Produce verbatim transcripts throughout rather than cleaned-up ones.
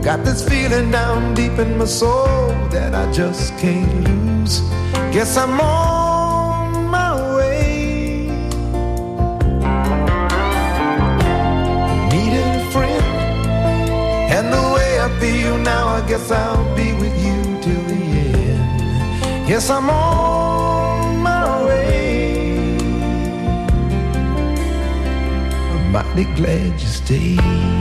Got this feeling down deep in my soul that I just can't lose. Guess I'm on my way. Needing a friend, and the way I feel now, I guess I'll be with you till the end. Yes, I'm on my way. I'm mighty glad you stayed.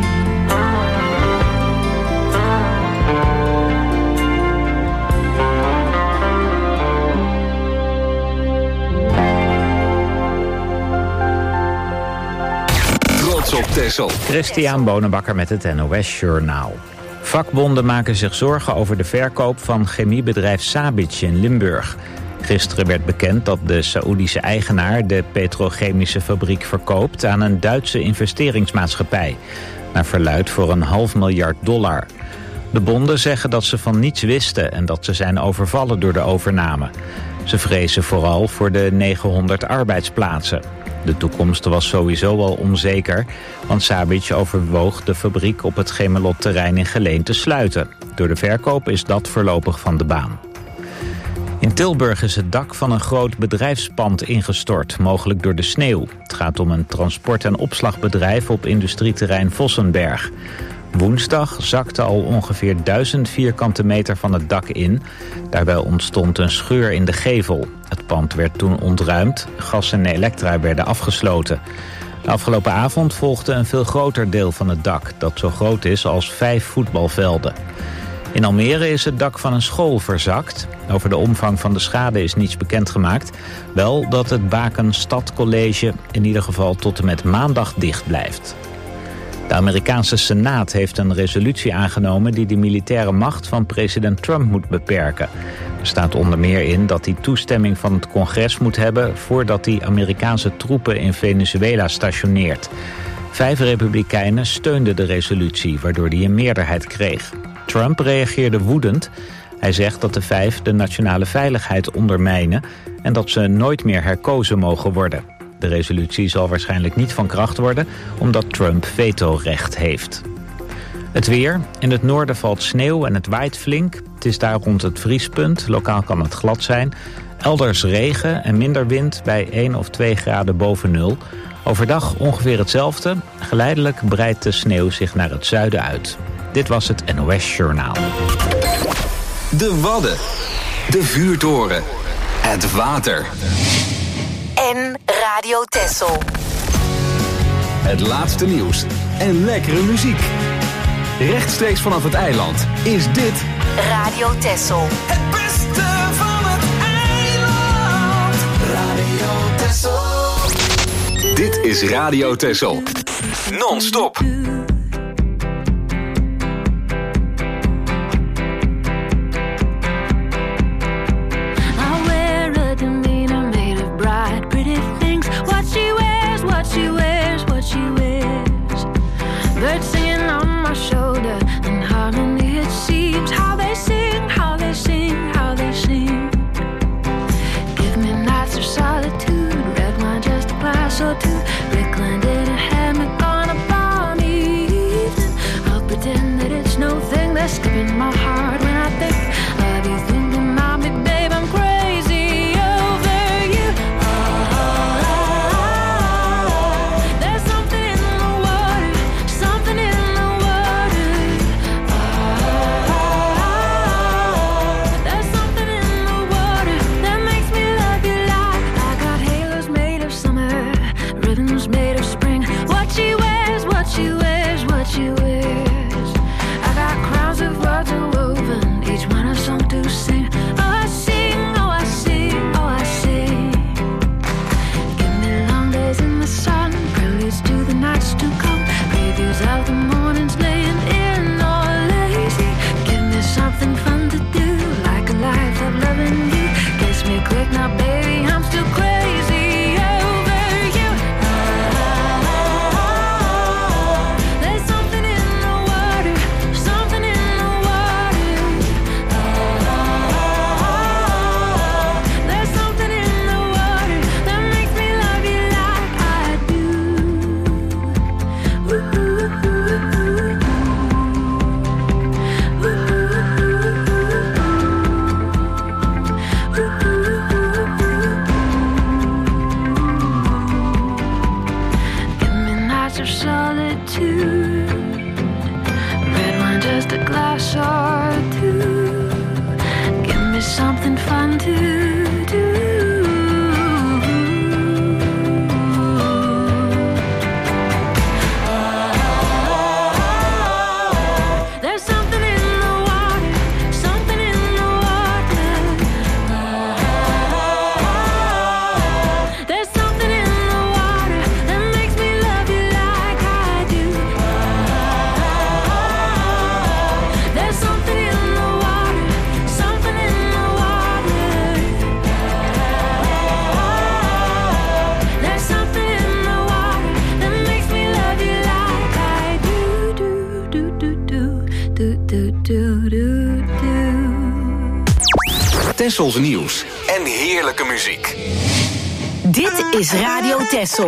Op Texel. Christian Bonenbakker met het N O S Journaal. Vakbonden maken zich zorgen over de verkoop van chemiebedrijf Sabitch in Limburg. Gisteren werd bekend dat de Saoedische eigenaar de petrochemische fabriek verkoopt aan een Duitse investeringsmaatschappij. Naar verluidt voor een half miljard dollar. De bonden zeggen dat ze van niets wisten en dat ze zijn overvallen door de overname. Ze vrezen vooral voor de negenhonderd arbeidsplaatsen. De toekomst was sowieso al onzeker, want Sabitch overwoog de fabriek op het Gemelot-terrein in Geleen te sluiten. Door de verkoop is dat voorlopig van de baan. In Tilburg is het dak van een groot bedrijfspand ingestort, mogelijk door de sneeuw. Het gaat om een transport- en opslagbedrijf op industrieterrein Vossenberg. Woensdag zakte al ongeveer duizend vierkante meter van het dak in. Daarbij ontstond een scheur in de gevel. Het pand werd toen ontruimd. Gas en elektra werden afgesloten. De afgelopen avond volgde een veel groter deel van het dak, dat zo groot is als vijf voetbalvelden. In Almere is het dak van een school verzakt. Over de omvang van de schade is niets bekendgemaakt. Wel dat het Baken Stadcollege in ieder geval tot en met maandag dicht blijft. De Amerikaanse Senaat heeft een resolutie aangenomen die de militaire macht van president Trump moet beperken. Er staat onder meer in dat hij toestemming van het congres moet hebben voordat hij Amerikaanse troepen in Venezuela stationeert. Vijf republikeinen steunden de resolutie, waardoor hij een meerderheid kreeg. Trump reageerde woedend. Hij zegt dat de vijf de nationale veiligheid ondermijnen en dat ze nooit meer herkozen mogen worden. De resolutie zal waarschijnlijk niet van kracht worden, omdat Trump vetorecht heeft. Het weer. In het noorden valt sneeuw en het waait flink. Het is daar rond het vriespunt. Lokaal kan het glad zijn. Elders regen en minder wind bij één of twee graden boven nul. Overdag ongeveer hetzelfde. Geleidelijk breidt de sneeuw zich naar het zuiden uit. Dit was het N O S Journaal. De Wadden. De vuurtoren. Het water. En Radio Texel. Het laatste nieuws en lekkere muziek. Rechtstreeks vanaf het eiland is dit Radio Texel. Het beste van het eiland. Radio Texel. Dit is Radio Texel. Non-stop. She wears what she wears. Birds singing on my shoulder, in harmony it seems. How they sing, how they sing, how they sing. Give me nights of solitude, red wine just a glass or two. Rickland in a hammock on a balmy evening. I'll pretend that it's no thing that's skipping my heart when I think of you thinking about me, babe. I'm crazy over you. She wears what she wears. I got crowns of words woven, each one a song to sing. sure to give me something fun to do. There's something in the water, something in the water. There's something in the water that makes me love you like I do. There's something in the water, something in the water. There's something in the water that makes me love you like I do. Do do do do do do do do do. Tessels nieuws en heerlijke muziek. Dit is Radio Tessel.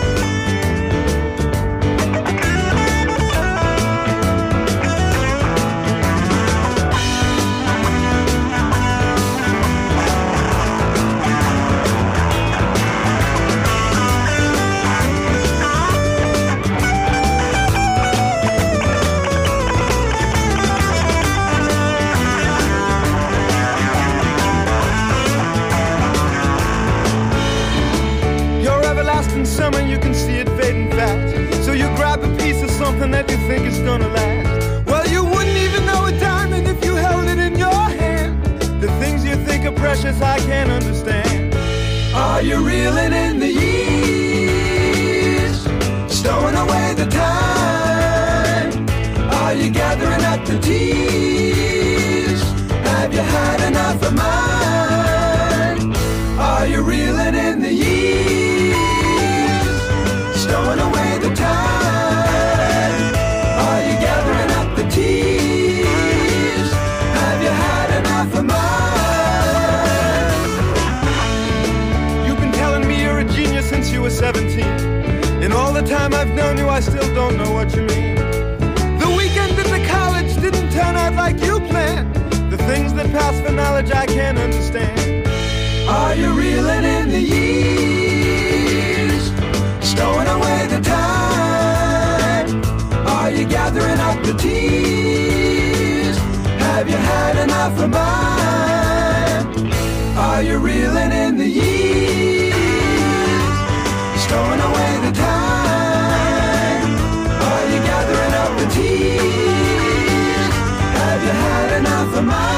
Your everlasting summer, you can see it fading fast. So you grab a piece of something that you think is gonna last. Well, you wouldn't even know a diamond if you held it in your hand. The things you think are precious, I can't understand. Are you reeling in the years, stowing away the time? Are you gathering up the tears? Have you had enough of mine? Are you reeling in the years, stowing away the time? Are you gathering up the tears? Have you had enough of mine? You've been telling me you're a genius since you were seventeen. In all the time I've known you, I still don't know what you mean. The weekend in the college didn't turn out like you planned. The things that pass for knowledge I can't understand. Are you reeling in the years, stowing away the time? Are you gathering up the tears? Have you had enough of mine? Are you reeling in the years, stowing away the time? Are you gathering up the tears? Have you had enough of mine?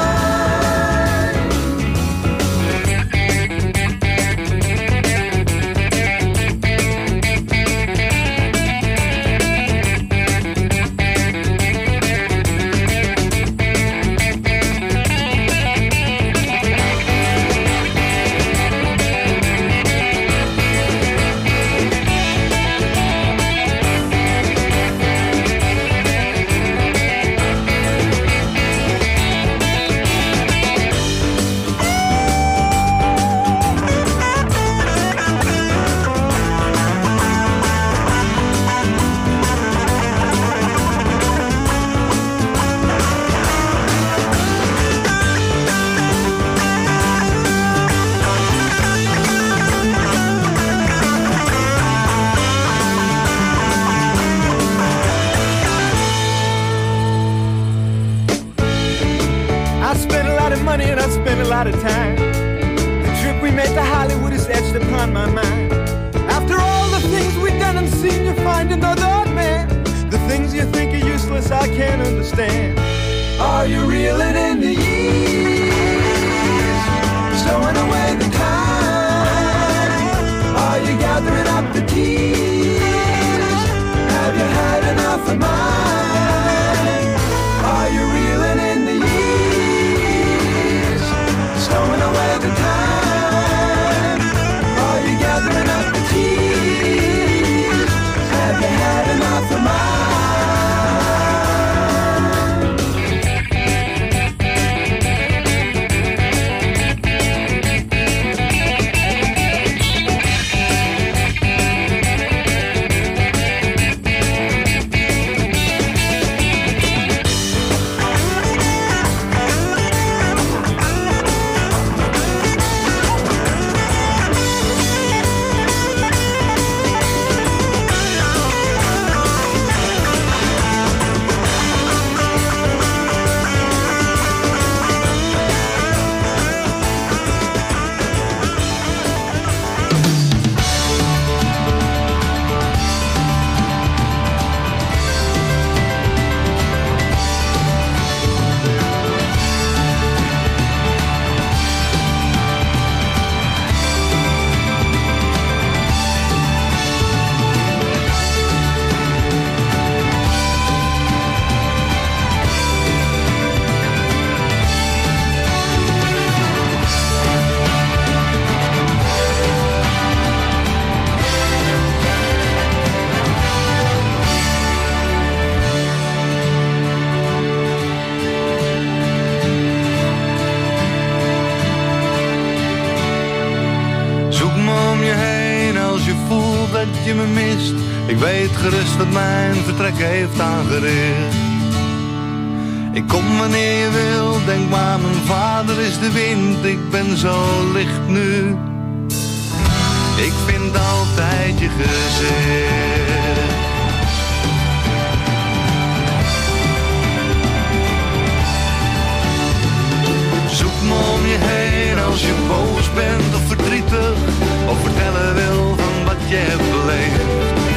And I spent a lot of time. The trip we made to Hollywood is etched upon my mind. After all the things we've done and seen, you find another man. The things you think are useless, I can't understand. Are you reeling in the years, stowing away the time? Are you gathering up the tears? Have you had enough of mine? Are you reeling in the years, stowing away the time? Are you gathering up the tears? Have you had enough of mine? dat je me mist. Ik weet gerust dat mijn vertrek heeft aangericht. Ik kom wanneer je wil, denk maar mijn vader is de wind. Ik ben zo licht nu. Ik vind altijd je gezicht. Zoek me om je heen als je boos bent of verdrietig, of vertellen wil van wat je hebt beleefd.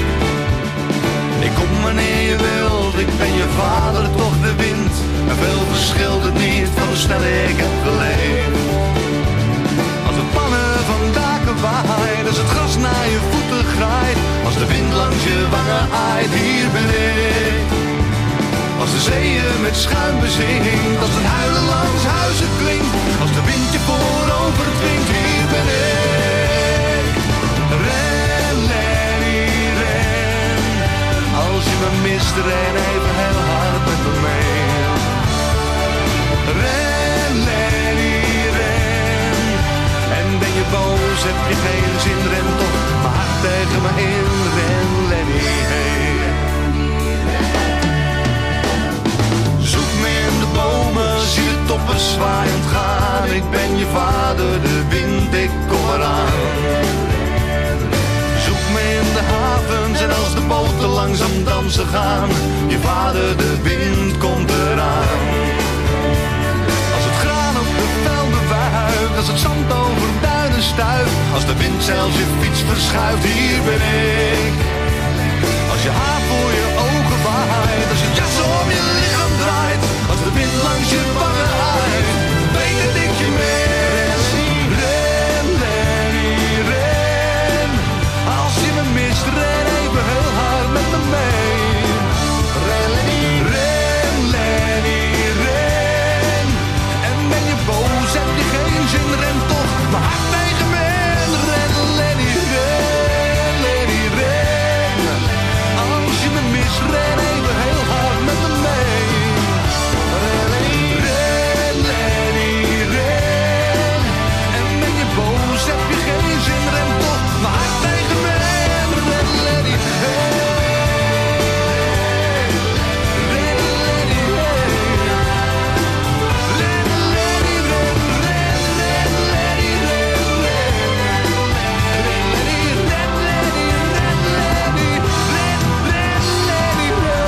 Ik kom wanneer je wilt, ik ben je vader, toch de wind. En veel verschilt het niet van hoe snel ik heb geleefd. Als de pannen van daken waaien, als het gras naar je voeten graait, als de wind langs je wangen aait, hier ben ik. Als de zeeën met schuim bezinkt, als het huilen langs huizen klinkt, als de wind je voorover dwingt, hier ben ik. Ren, Lenny, ren. Als je me mist, ren even heel hard met me mee. Ren, Lenny, ren. En ben je boos, heb je geen zin, ren toch maar hard tegen me in. Ren, Lenny, hey. Zoek me in de bomen, zie de toppen zwaaiend gaan. Ik ben je vader, de wind, ik kom eraan. Zoek me in de havens en als de boten langzaam dansen gaan. Je vader, de wind, komt eraan. Als het graan op de velden wuift, als het zand over duinen stuift, als de wind zelfs je fiets verschuift, hier ben ik. Als je haar voor je ogen waait, als je jas om je lichaam draait, als de wind langs je wangen aait, weet dat ik je mis. Ren, Lenny, ren. Als je me mist, ren even heel hard met me mee. Ren, Lenny, ren, Lenny, ren. En ben je boos, heb je geen zin, ren toch maar hard tegen me in. Ren, Lenny, ren, Lenny, ren. Als je me mist, ren even heel hard met me mee. Ren, ren, Lenny, ren. En ben je boos, heb je geen zin, ren toch maar hard tegen me in. Ren, Lenny, hey. Ren, Lenny, hey. Ren, Lenny, ren, ren, ren, Lenny, ren, ren. Ren, Lenny, ren, Lenny, ren, Lenny, ren, ren, Lenny, ren.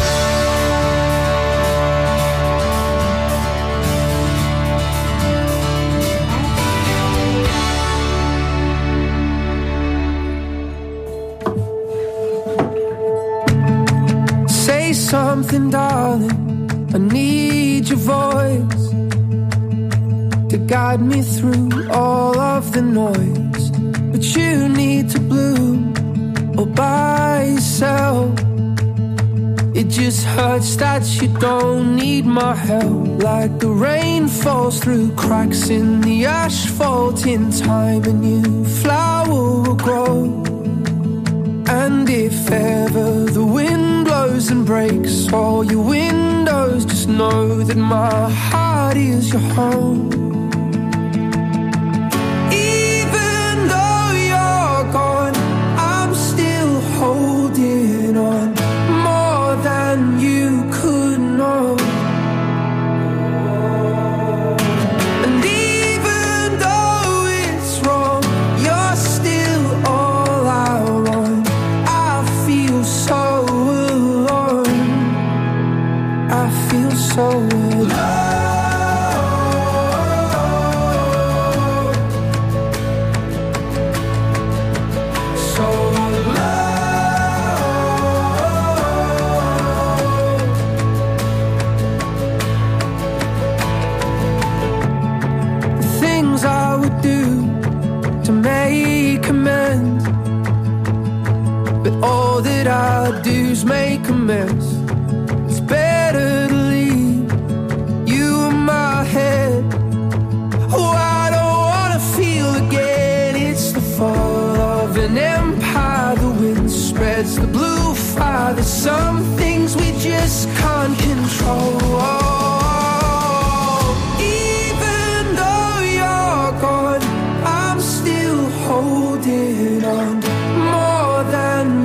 Say something, darling. I need your voice to guide me through all of the noise. But you need to bloom all by yourself. It just hurts that you don't need my help. Like the rain falls through cracks in the asphalt in time, a new flower will grow. And if ever the wind blows and breaks all your windows, just know that my heart is your home. Even though you're gone, I'm still holding on more than you could know. And even though it's wrong, you're still all I want. I feel so alone. I feel so alone. So alone. The things I would do to make amends, but all that I do's make a mess. It's better to leave you in my head. Oh, I don't wanna feel again. It's the fall of an empire. The wind spreads the blue fire. There's some things we just can't control. Even though you're gone, I'm still holding on more than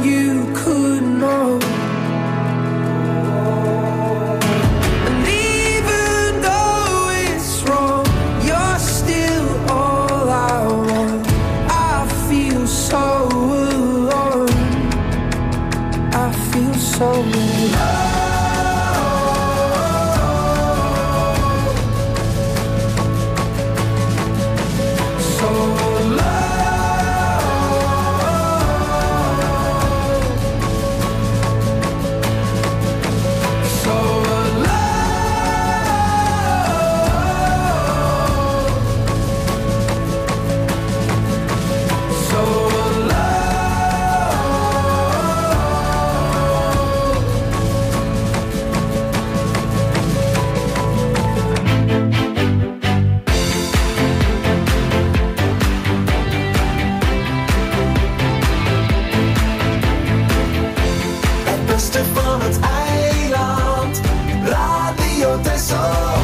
Radio Texel.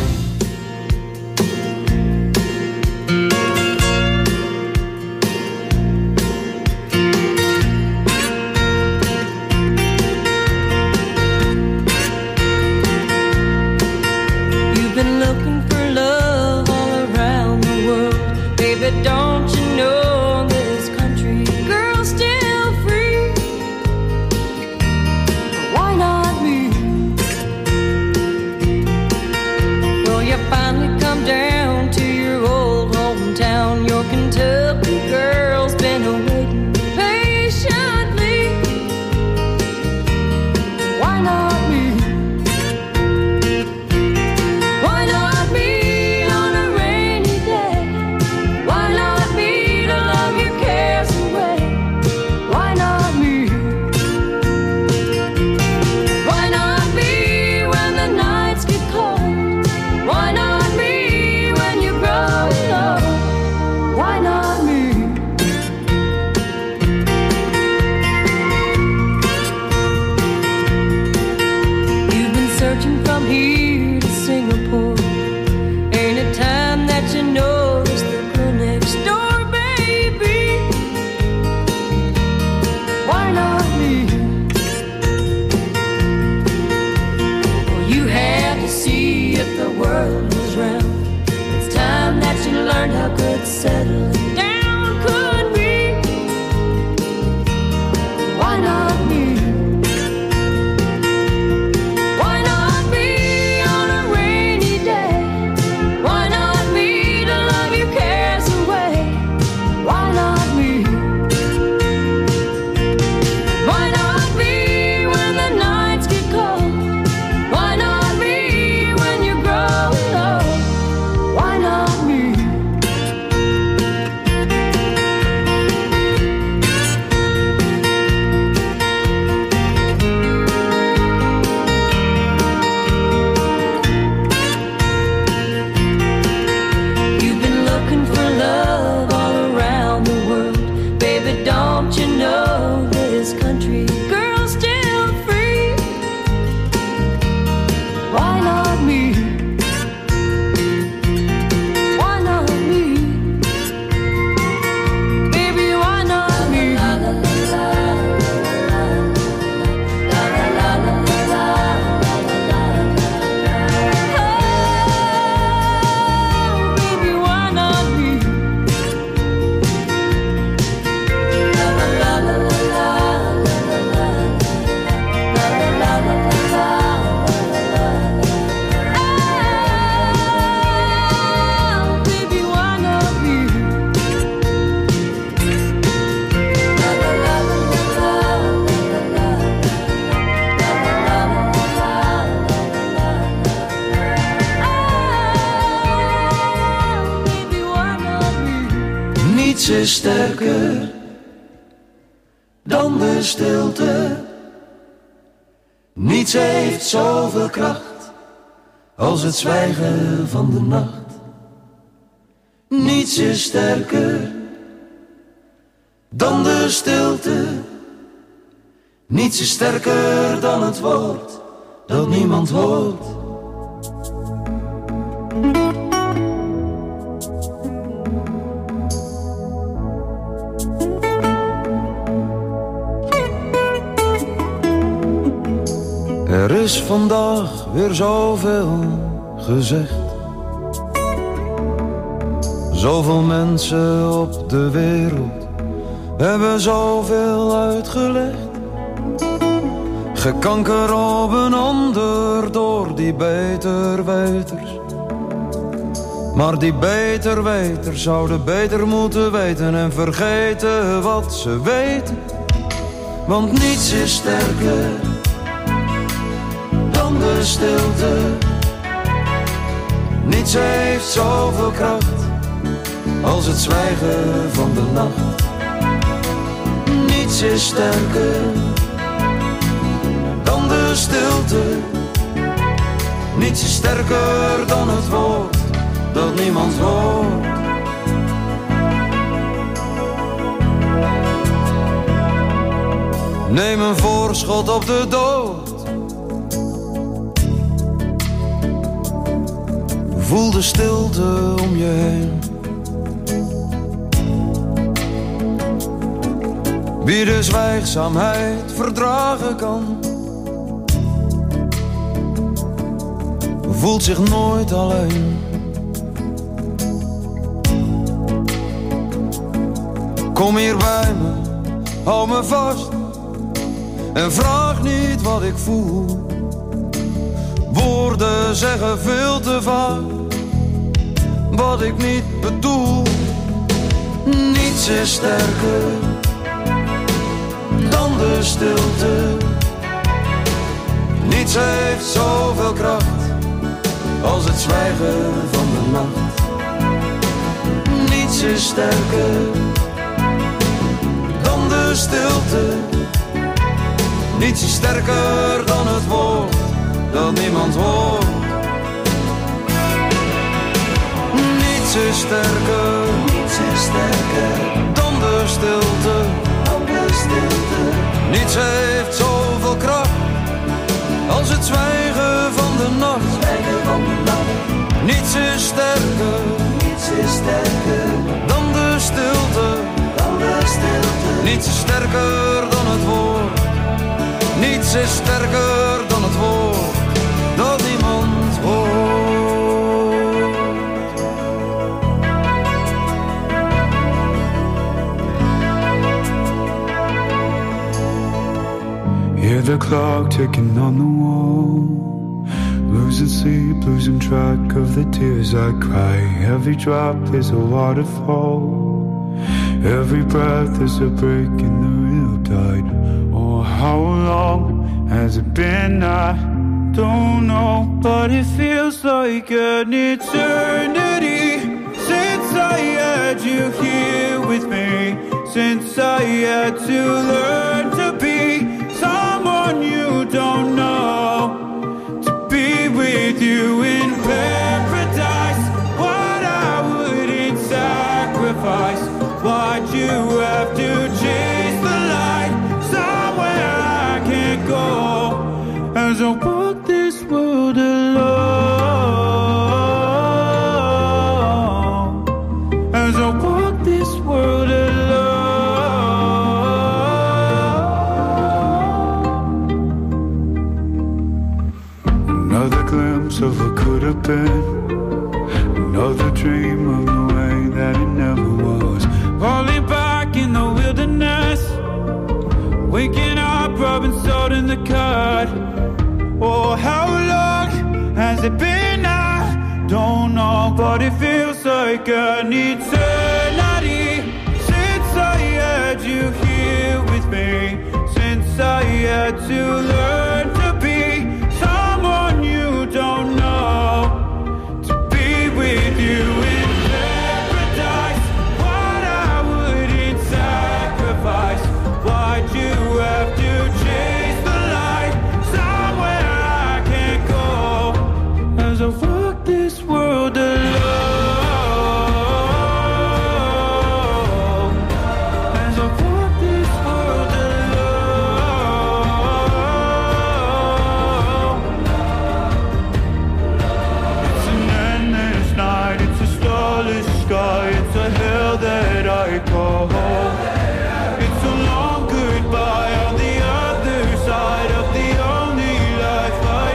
Don't you know this country girl's still free? Why not me? Well, you finally come down to your old hometown. Your Kentucky girl's been waiting patiently. Why not me? Why not me? Settling down could be. Why not me? Why not me on a rainy day? Why not me to love your cares away? Why not me? Why not me when the nights get cold? Why not me when you're growing old? Why not me? Niets is sterker dan de stilte. Niets heeft zoveel kracht als het zwijgen van de nacht. Niets is sterker dan de stilte. Niets is sterker dan het woord dat niemand hoort. Er is vandaag weer zoveel gezegd. Zoveel mensen op de wereld hebben zoveel uitgelegd. Gekanker op een ander door die beterweters. Maar die beterweters zouden beter moeten weten en vergeten wat ze weten. Want niets is sterker dan de stilte. Niets heeft zoveel kracht als het zwijgen van de nacht. Niets is sterker dan de stilte. Niets is sterker dan het woord dat niemand hoort. Neem een voorschot op de dood. Voel de stilte om je heen. Wie de zwijgzaamheid verdragen kan, voelt zich nooit alleen. Kom hier bij me, hou me vast en vraag niet wat ik voel. Woorden zeggen veel te vaak wat ik niet bedoel. Niets is sterker dan de stilte. Niets heeft zoveel kracht als het zwijgen van de nacht. Niets is sterker dan de stilte. Niets is sterker dan het woord dat niemand hoort. Niets is sterker, niets is sterker dan de stilte. Dan de stilte. Niets heeft zoveel kracht als het zwijgen van de nacht. Zwijgen van de nacht. Niets is sterker, niets is sterker dan de stilte. Dan de stilte. Niets is sterker dan het woord. Niets is sterker dan het woord dat niemand hoort. Hear the clock ticking on the wall, losing sleep, losing track of the tears I cry. Every drop is a waterfall, every breath is a break in the real tide. Oh, how long has it been? I don't know, but it feels like an eternity since I had you here with me, since I had to learn to be someone you don't know, to be with you in paradise. What I wouldn't sacrifice, why'd you have to chase the light somewhere I can't go, as I walk this world alone, as I walk this world alone. Another glimpse of what could have been, another dream of the way that it never was. Falling back in the wilderness, waking up, rubbing salt in the cut. Oh, how long has it been? I don't know, but it feels like an eternity since I had you here with me, since I had to learn to be someone you don't know, to be with you in paradise. What I wouldn't sacrifice, why'd you have to chase the light somewhere I can't go, as I walk this world alone, as I walk this world alone. It's an endless night, it's a starless sky, it's a hell that I call home. It's a long goodbye on the other side of the only life I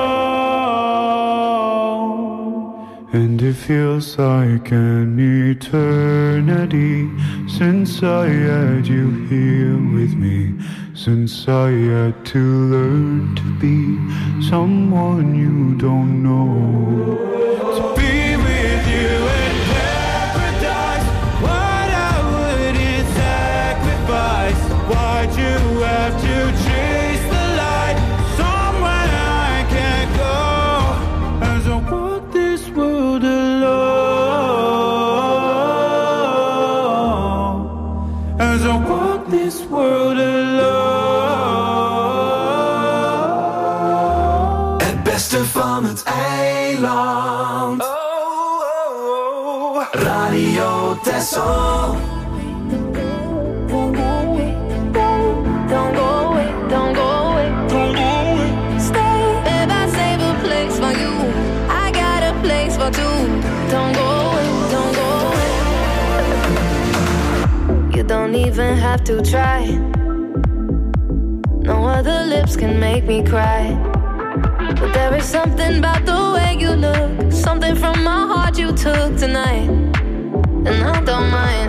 know. And it feels like an eternity since I had you here with me, since I had to learn to be someone you don't know, to be with you in paradise. What I wouldn't sacrifice, why'd you have to chase the light somewhere I can't go, as I walk this world alone, as I walk this world alone. Het beste van het eiland. Oh, oh, oh. Radio Texel. Don't go away, don't go away, don't go away, don't go away. Stay, babe, I save a place for you. I got a place for two. don't go away, don't go away. You don't even have to try. No other lips can make me cry. But there is something about the way you look, something from my heart you took tonight, and I don't mind.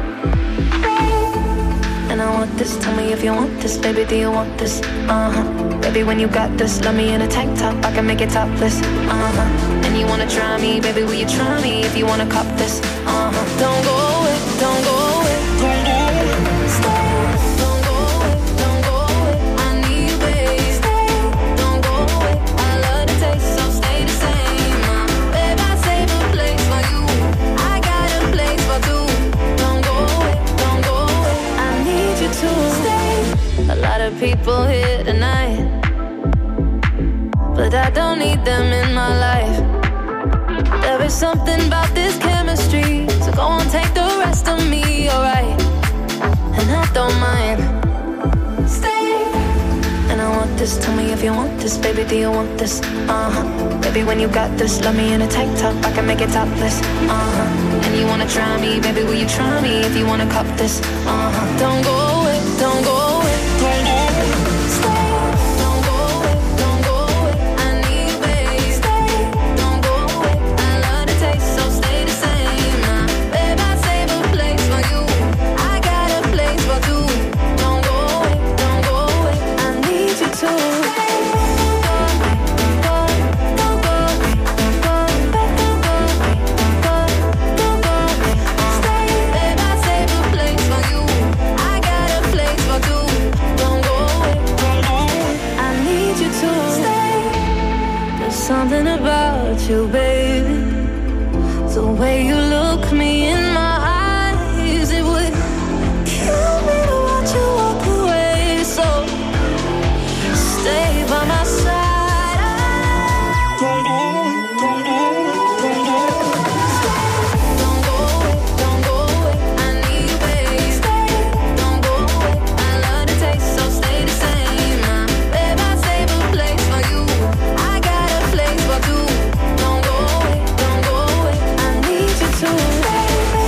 And I want this, tell me if you want this, baby, do you want this? Uh-huh, baby, when you got this, love me in a tank top, I can make it topless. Uh-huh, and you wanna try me, baby, will you try me if you wanna cop this? Uh-huh, don't go away, don't go away, don't go away, stay. Don't go away, don't go away, I need you, baby. Stay, don't go away, I love the taste, so stay the same. Uh, babe, I save a place for you, I got a place for two. Don't go away, don't go away, I need you to stay. A lot of people here tonight, but I don't need them in my life. There is something about this chemistry, so go on, take the rest of me, alright? And I don't mind. Stay. And I want this, tell me if you want this, baby, do you want this? Uh-huh, baby, when you got this, love me in a tank top, I can make it topless. Uh-huh, and you wanna try me, baby, will you try me if you wanna cop this? Uh-huh, don't go away, don't go away, don't go away, stay. Don't go away, don't go away, I need you, baby. Stay, don't go away, I love the taste, so stay the same. Now, babe, I save a place for you, I got a place for two. Don't go away, don't go away, I need you to stay. Something about you, baby, the way you look me in my eyes, it would kill me to watch you walk away. So stay by my side. Don't go away, don't go away, don't go away. Don't go away, don't go away, I need you, baby. Stay, don't go away, I love the taste, so stay the same. Now, babe, I save a place for you, I got place for two. Don't go away, don't go away, I need you to stay.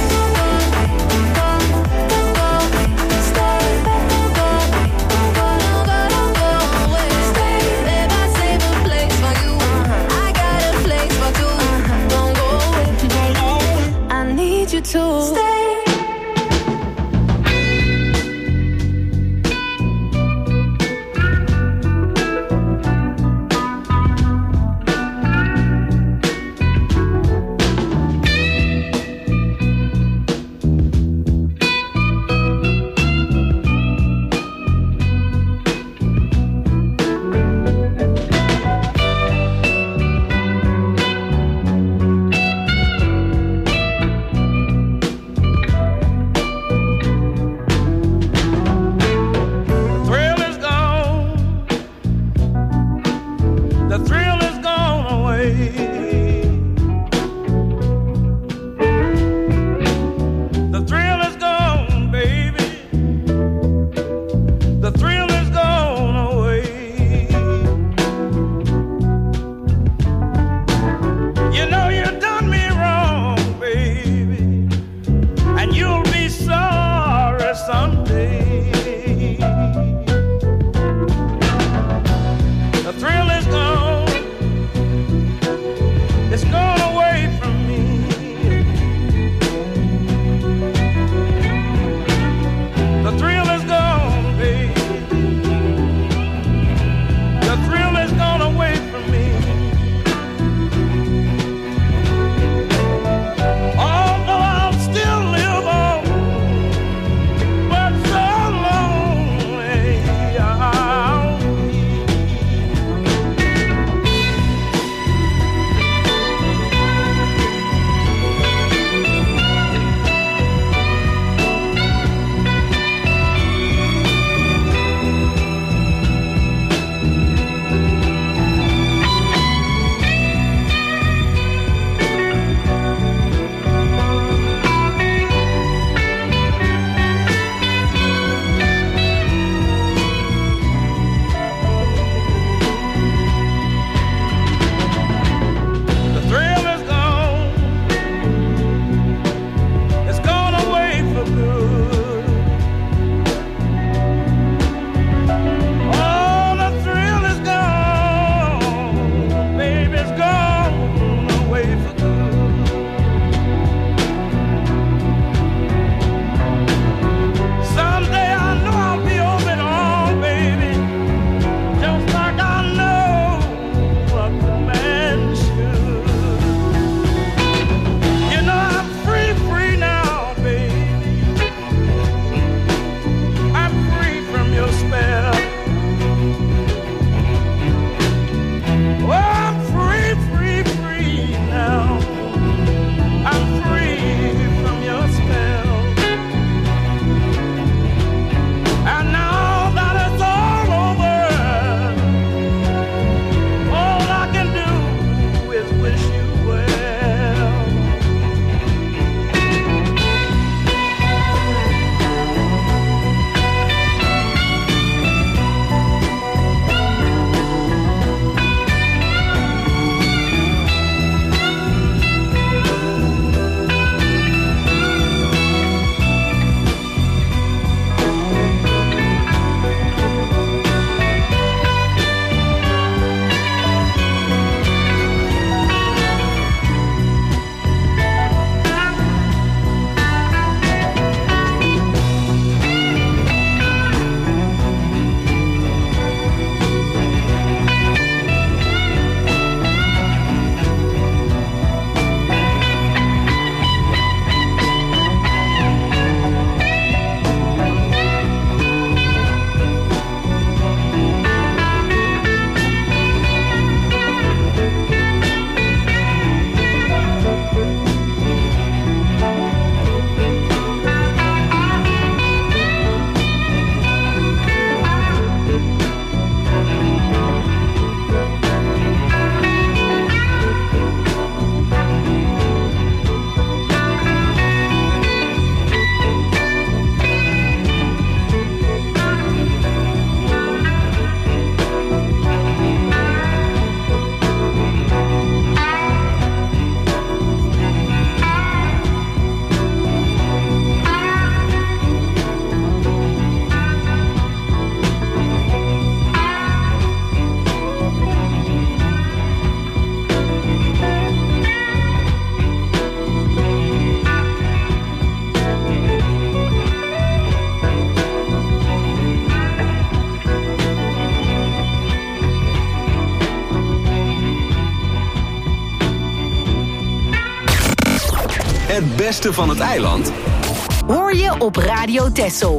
Het beste van het eiland hoor je op Radio Texel.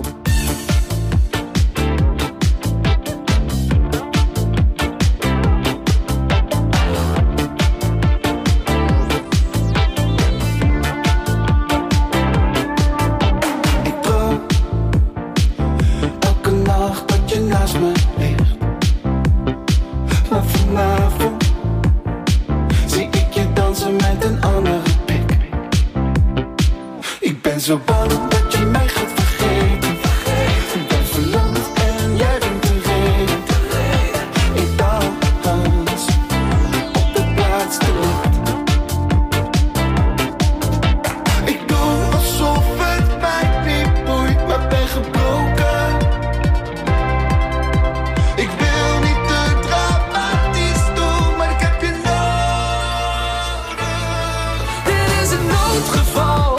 Zo bang dat je mij gaat vergeten. Ik ben verlamd en jij bent de reden. Ik dans op de plaats te licht. Ik doe alsof het mij niet boeit, maar ben gebroken. Ik wil niet te dramatisch doen, maar ik heb je nodig. Dit is een noodgeval.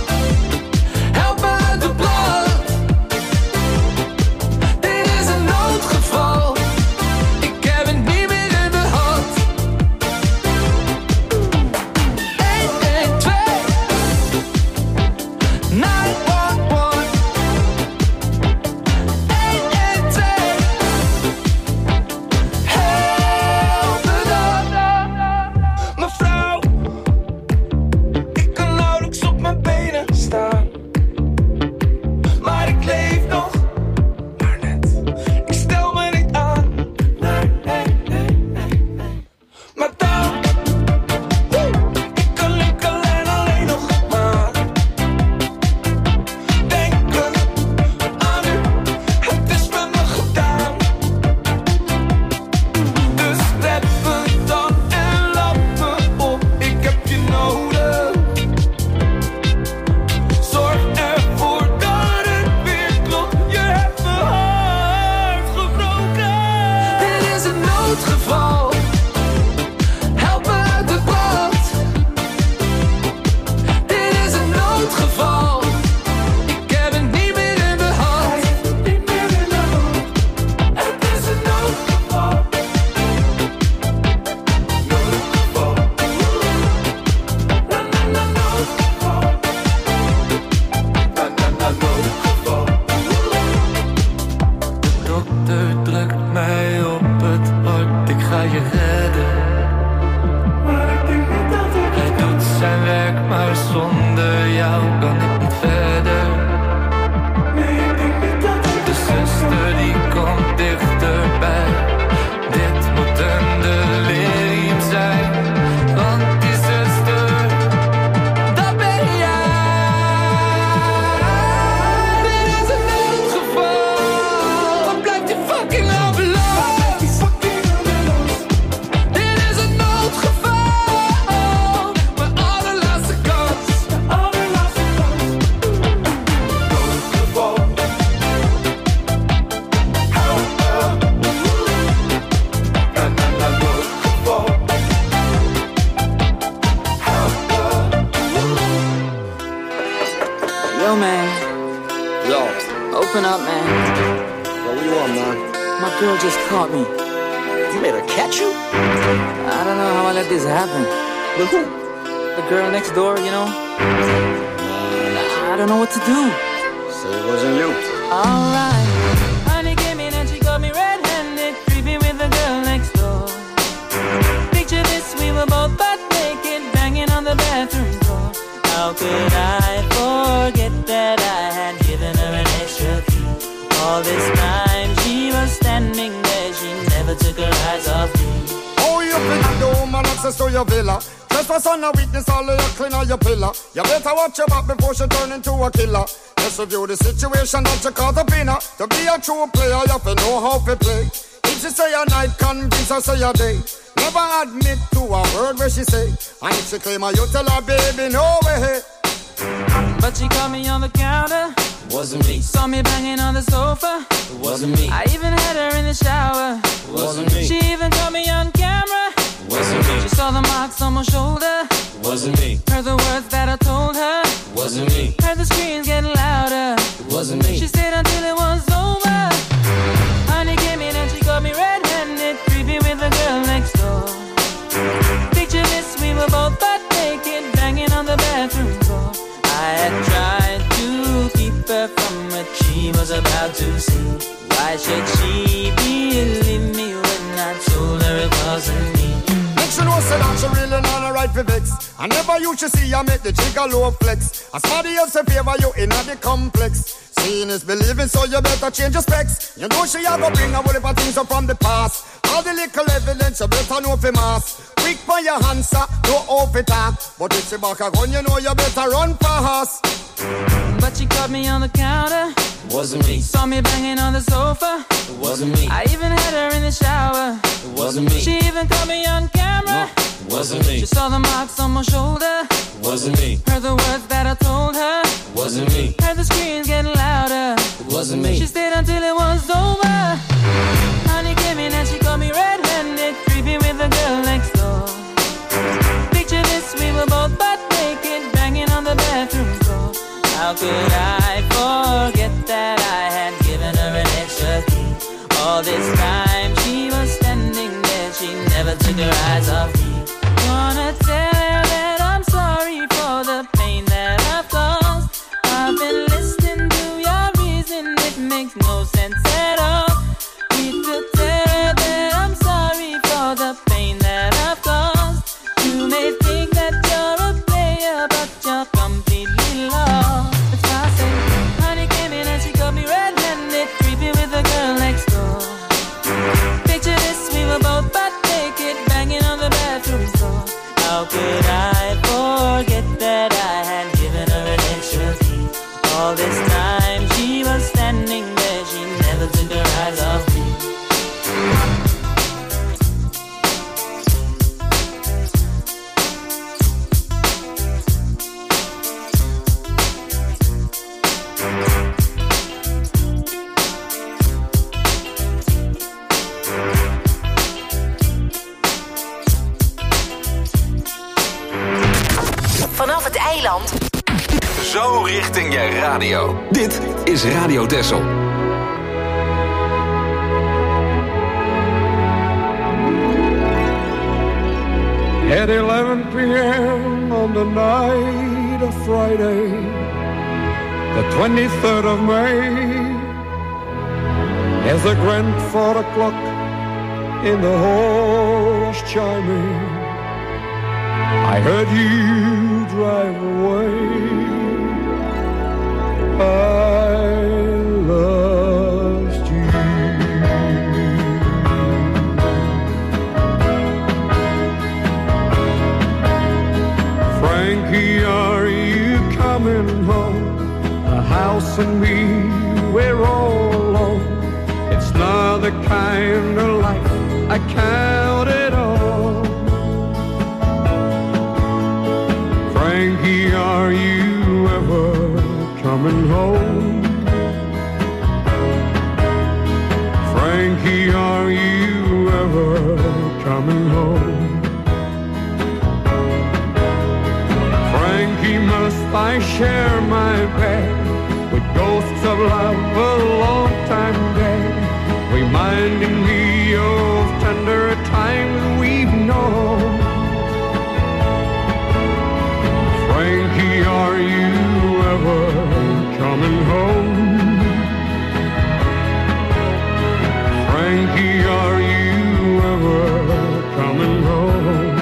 View the situation that you caught up in. To be a true player, you have to know how to play. If she say a night, convince her say a day. Never admit to a word where she say. And if she claim her, you tell her, baby, no way. But she caught me on the counter. Wasn't me. Saw me banging on the sofa. Wasn't me. I even had her in the shower. Wasn't me. She even caught me on camera. Wasn't me. She saw the marks on my shoulder. Wasn't me. Heard the words that I told her. Wasn't me. Heard the screams getting louder. Wasn't me. She stayed until it was over. Honey came in and she got me red-handed, creepy with the girl next door. Picture this, we were both butt naked, banging on the bathroom floor. right for vex. I never used to see I make the jigger low flex. As somebody else in favor you in the complex. Seeing is believing, so you better change your specs. You know she a go bring a whole heap of things up from the past. All the little evidence you better know for mass. Quick for your answer, no off it talk. But if she back a gun, you know you better run fast. But she caught me on the counter. Wasn't me. Saw me banging on the sofa. It wasn't me. I even had her in the shower. It wasn't me. She even caught me on camera. It wasn't me. She saw the marks on my shoulder. It wasn't me. Heard the words that I told her. It wasn't me. Heard the screams getting louder. It wasn't me. She stayed until it was over. Honey came in and she caught me red-handed, creepy with the girl next door. Picture this, we were both butt naked, banging on the bathroom floor. How could I forget that I had given her an extra key? All this time she was standing there, she never took her eyes off me. Wanna tell her that I'm sorry for the pain that I've caused. I've been listening to your reason, it makes no sense at all. Need to tell her that I'm sorry for the pain that I've caused. You may think that you're a player, but you're completely lost. That's why I say, honey came in and she caught me red-handed, creepy with the girl next door. Picture this, we were both butt naked, banging on the bathroom floor. How could I forget that I had given her an extra key? All this time she was standing there, she never took her eyes off me. Vanaf het eiland. Zo richting je radio. Dit is Radio Texel. At eleven p.m. on the night of Friday, the twenty-third of May, as the grand four o'clock in the hall was chiming, I heard you drive away. I lost you. Frankie, are you coming home? The house and me, we're all alone. It's not the kind of life I counted on. Frankie, are you ever coming home? Frankie, are you ever coming home? Frankie, must I share my bed with ghosts of love a long time dead, reminding me of tender times we've known? Frankie, are you ever coming home? Frankie, are you ever coming home?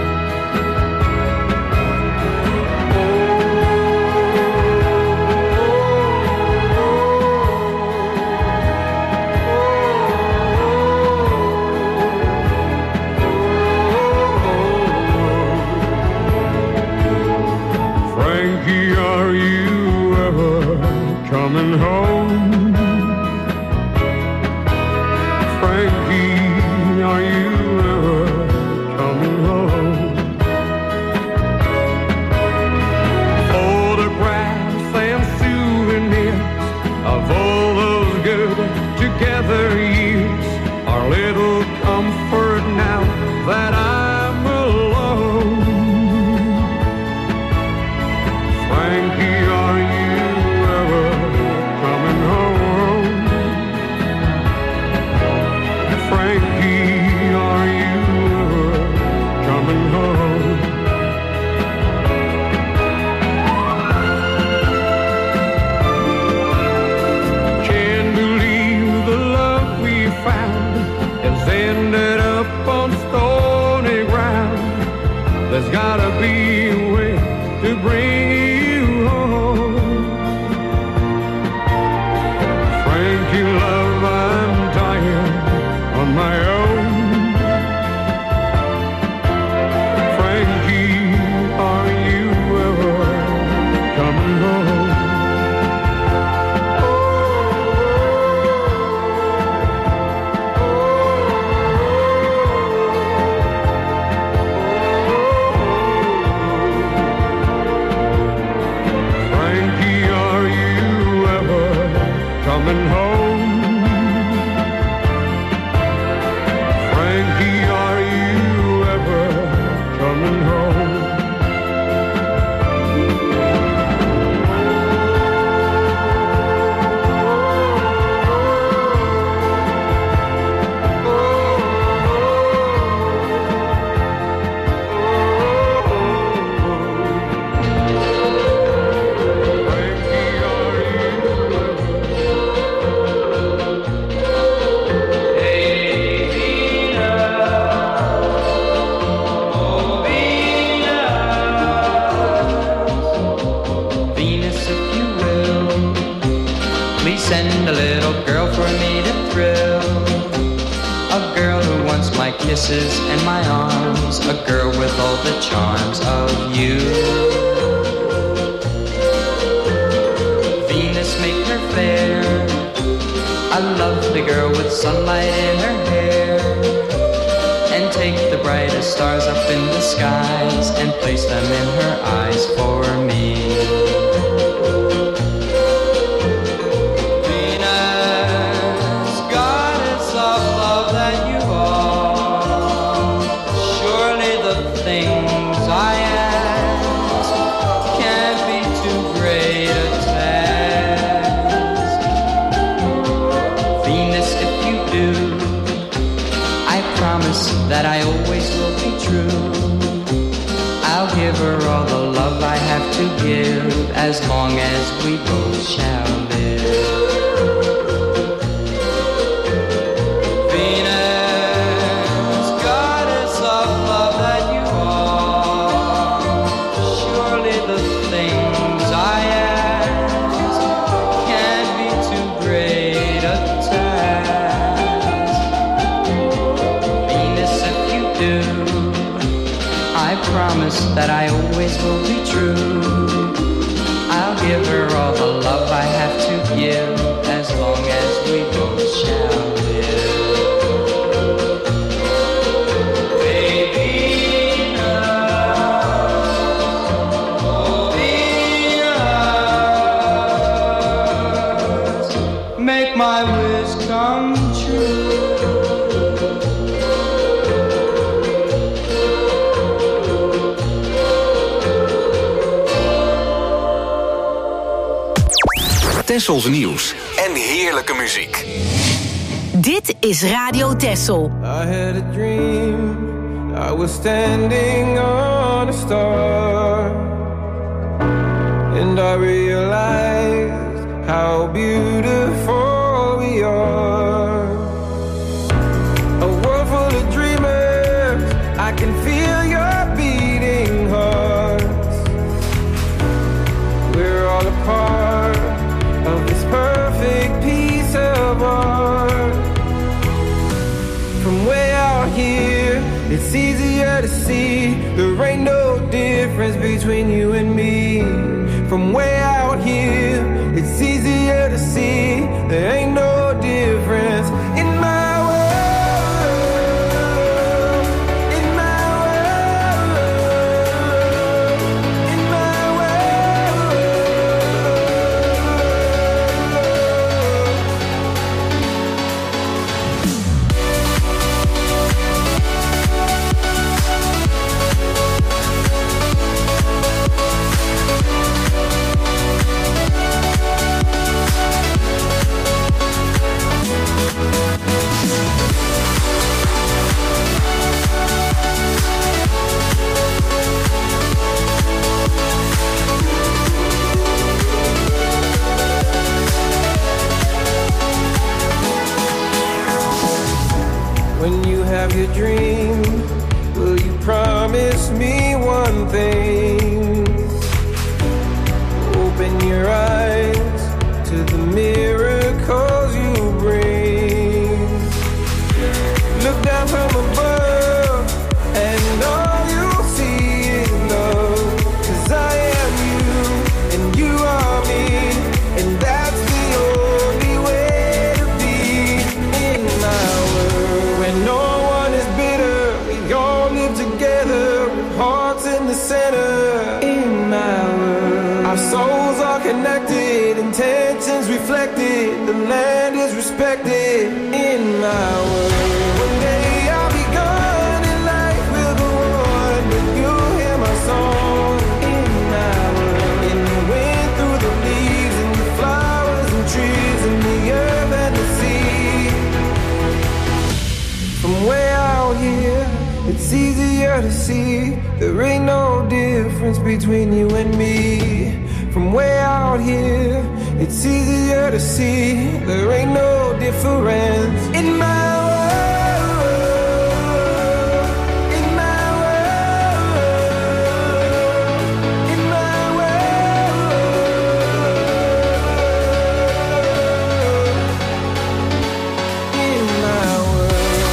Frankie, are you ever coming home? Frankie, are you ever coming home? Photographs and souvenirs of all those good together years are little comfort now that I'm alone. Frankie, are you ever coming gotta be a way to bring you home. Frankie, love, I'm tired on my own. Frankie, are you ever coming home? Coming home. Frankie, are you ever coming home? Send a little girl for me to thrill. A girl who wants my kisses and my arms. A girl with all the charms of you. Venus, make her fair. I love the girl with sunlight in her hair. And take the brightest stars up in the skies and place them in her eyes for me. That I always will be true. I'll give her all the love I have to give, as long as we both shall live. Venus, goddess of love that you are, surely the things I ask can't be too great a task. I promise that I always will be true. I'll give her all the love I have to give, as long as we both shall live. Baby, oh Venus, make my wish come true. Tessels nieuws en heerlijke muziek. Dit is Radio Tessel. I had a dream, I was standing on a star, and I realized how beautiful we are. A world full of dreamers, I can feel your beating hearts. We're all a part of this perfect piece of art. From way out here, it's easier to see there ain't no difference between you and me. From way out here, it's easier to see there ain't no difference in my world, in my world, in my world. When you have your dream, will you promise me one doing things. Open your eyes to the miracles you bring. Look down from above and all you'll see is love. 'Cause I am you and you are me, and that's the only way to be in my world. When no one is bitter, we all live together with hearts in the center. In my world, our souls are connected, intentions reflected, the land is respected. In my world, one day I'll be gone and life will go on, but you'll hear my song. In my world, in the wind, through the leaves, and the flowers and trees, and the earth and the sea. From way out here, it's easier to see there ain't no difference between you and me. From way out here, it's easier to see there ain't no difference in my world, in my world, in my world, in my world.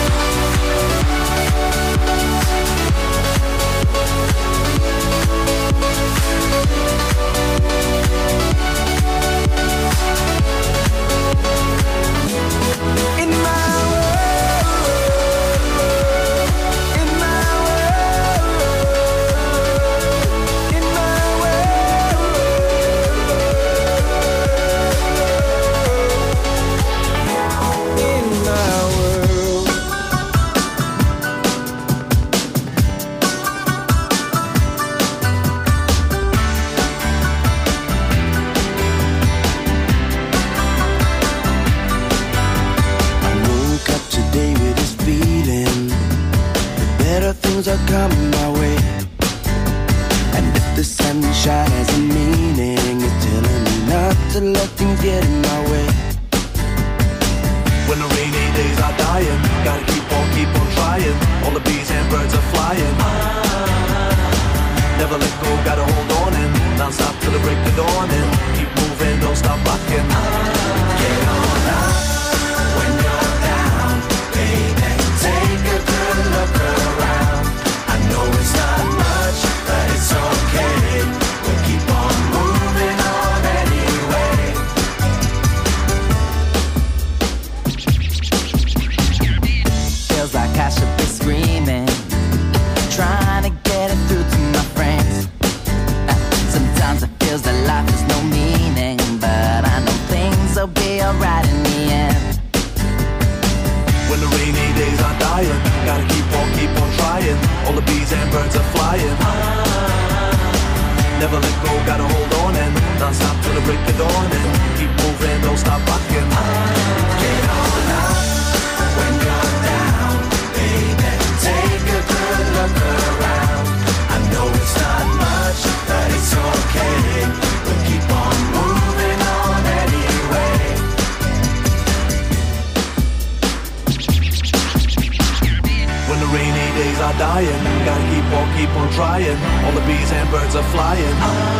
In my Are coming my way, and if the sunshine has a meaning, it's telling me not to let things get in my way. When the rainy days are dying, gotta keep on, keep on trying. All the bees and birds are flying. Never let go, gotta hold on and non-stop till the break of dawn and keep moving, don't stop rocking. Get on up when you're down, baby. Take a good look around. No, it's not much, but it's okay. We'll keep on moving on anyway. Feels like I should be screaming, trying to get it through to my friends. Sometimes it feels that life has no meaning, but I know things will be alright in the end. When the rainy days are dying, gotta keep on, keep on trying. All the bees and birds are flying. Never let go, gotta hold on and non-stop till the break of dawn and keep moving, don't stop rocking. Get on up when you're down, baby. Take a good look around. I know it's not much, but it's okay. We'll keep on moving on anyway. When the rainy days are dying, gotta keep on, keep on trying. All the bees and birds are flying.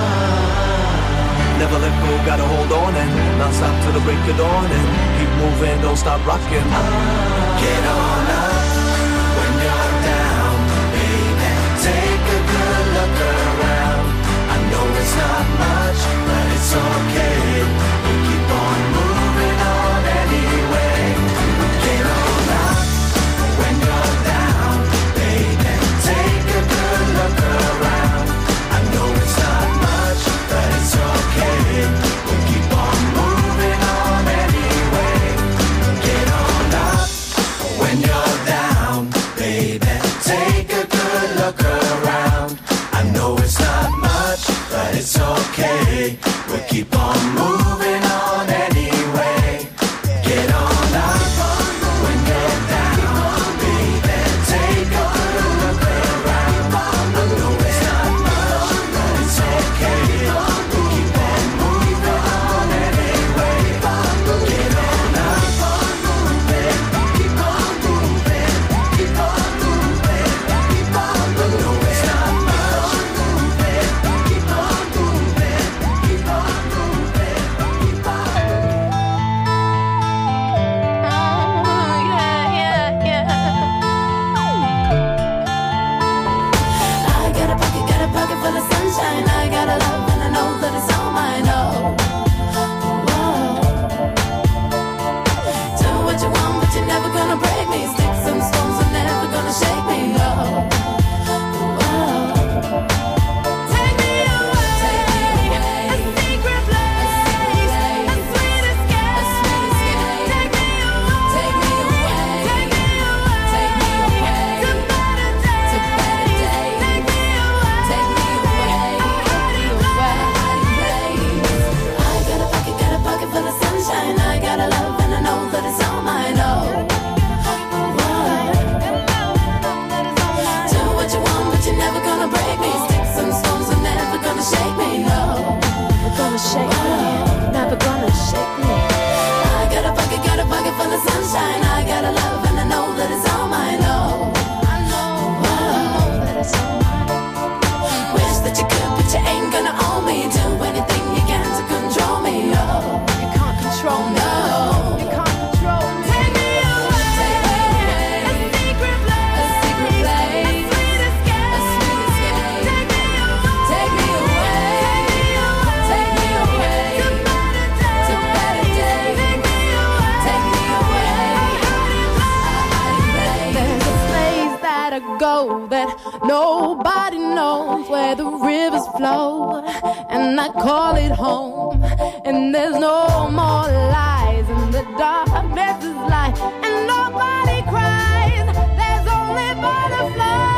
Never let go, gotta hold on and non-stop till the break of dawn and keep moving, don't stop rocking. Get on up when you're down, baby. Take a good look around. I know it's not much, but it's okay. We keep on moving on anyway. Get on up when you're down, baby. Take a good look around. I know it's not much, but it's okay. We'll keep on moving on anyway. Get on up when you're down, baby. Take a good look around. I know it's not much, but it's okay. We'll keep on moving on anyway. Get on up when you're down, baby. Take a good look around. I know it's not much, but it's okay. We'll keep on moving on anyway. Get on up, keep on moving, keep on moving, keep on moving. I know it's not much, where the rivers flow, and I call it home. And there's no more lies, and the darkness is light, and nobody cries. There's only butterflies.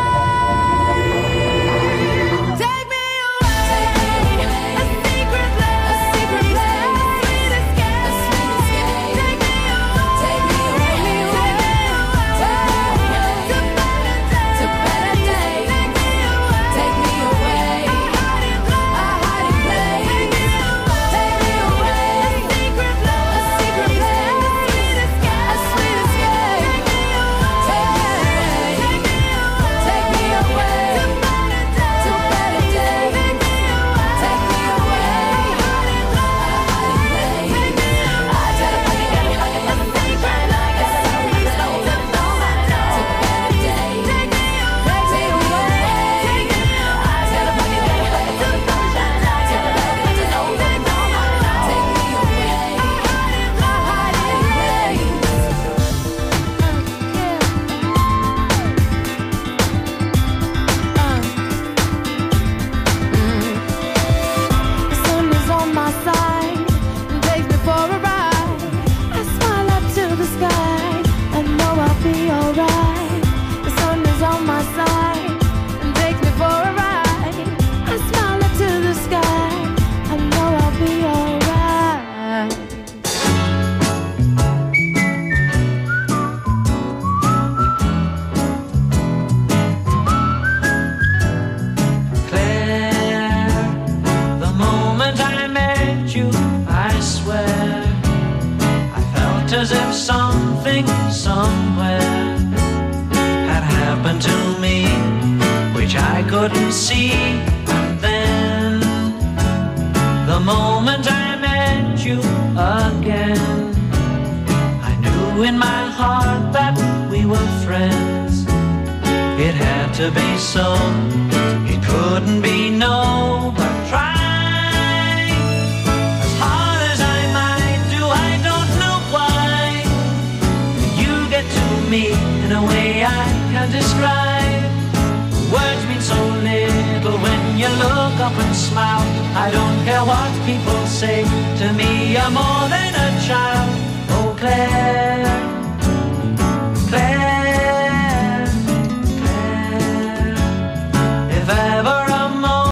Take me away, a secret land, a secret land, a sweet escape, a sweet escape. Take me away, take me away, take me away, to better days, to better days. Take me away, take me away, a hiding place, a hiding place. Take me away, take me away, a secret land, a secret land, a sweet escape, a sweet escape. Take me away, take me away, take me away, to better days, to better days. Take me away, take me away, a hiding place, a hiding place. I tell you, I got it, I got it, sunshine, I got it, I got it, no better days. Take me away, take me away, I tell you, I got it, I got it, sunshine, I got it, no better days. Take me away, a hiding place. The sun is on my side and takes me for a ride. I smile up to the sky, I know I'll be alright. The sun is on my side and takes me for a ride. I smile up to the sky, I know I'll be alright. Claire, the moment I met you, I swear, I felt as if something somewhere had happened to me, which I couldn't see. And then, the moment I met you again, I knew in my heart that we were friends. It had to be so, it couldn't be no, but try as hard as I might do, I don't know why. You get to me in a way I can't describe. Words mean so little when you look up and smile. I don't care what people say, to me you're more than a child. Oh Claire,